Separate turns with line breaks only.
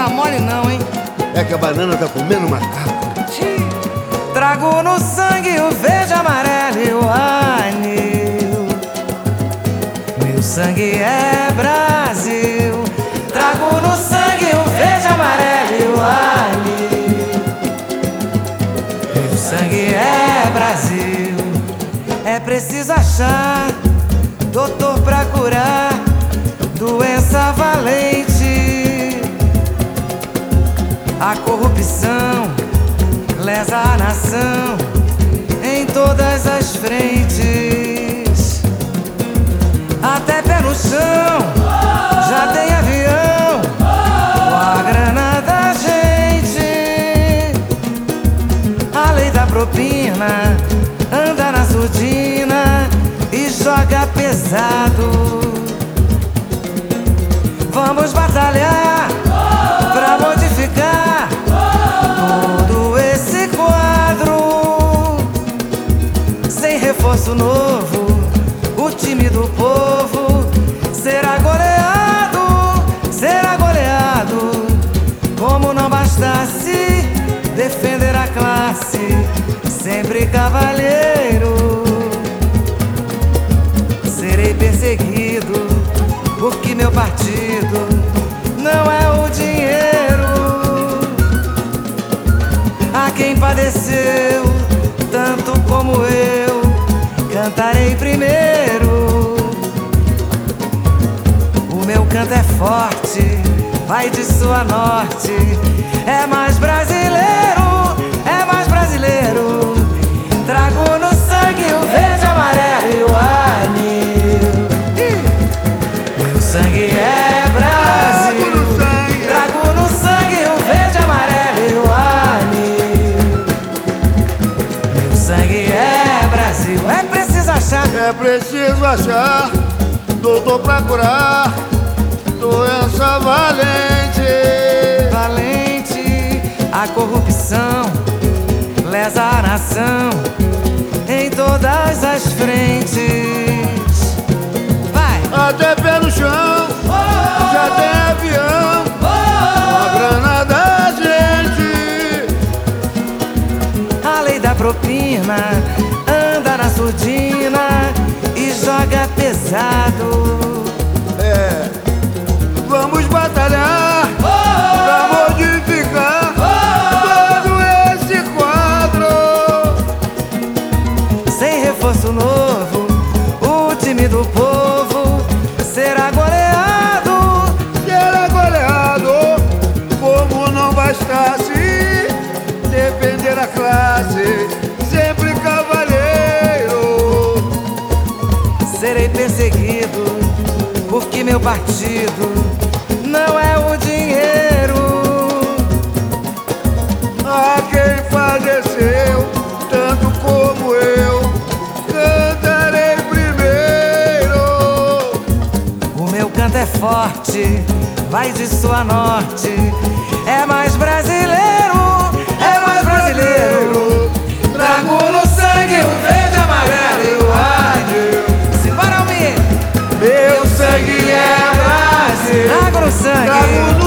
dá mole não, hein?
É que a banana tá comendo macaco.
Trago no sangue o verde, amarelo e o anil. Meu sangue é Brasil. Trago no sangue o verde, amarelo e o anil. Meu sangue é Brasil. É preciso achar doutor pra curar doença valente. A corrupção lesa a nação em todas as frentes. Até pé no chão já tem avião com a grana da gente. A lei da propina anda na surdina e joga pesado. Vamos batalhar pra modificar todo esse quadro. Sem reforço novo, o time do povo será goleado, será goleado. Como não bastasse defender a classe, sempre cavalheiro. Serei perseguido porque meu partido não é o dinheiro. A quem padeceu tanto como eu, cantarei primeiro. O meu canto é forte, vai de sul a norte. É mais brasileiro, é mais brasileiro. Trago no sangue o verde, amarelo e o anil. Meu sangue é Brasil. Trago no sangue o verde, amarelo e o anil. Meu sangue é Brasil. É preciso achar,
é preciso achar doutor pra curar doença valente.
Valente, a corrupção lesa a nação em todas as frentes. Vai!
Até pé no chão já tem avião com a grana da gente.
A lei da propina anda na surdina e joga pesado.
É, vamos batalhar pra modificar todo esse quadro.
Sem reforço novo, o time do povo será goleado.
Será goleado. Como não bastasse defender a classe, sempre cavalheiro.
Serei perseguido porque meu partido não é o dinheiro.
A quem padeceu tanto como eu, cantarei primeiro.
O meu canto é forte, vai de sul a norte. É mais brasileiro, é mais brasileiro. Trago no sangue o verde, amarelo e o anil. Simbora, Almir!
Meu sangue é Brasil.
Trago no sangue.
Trago no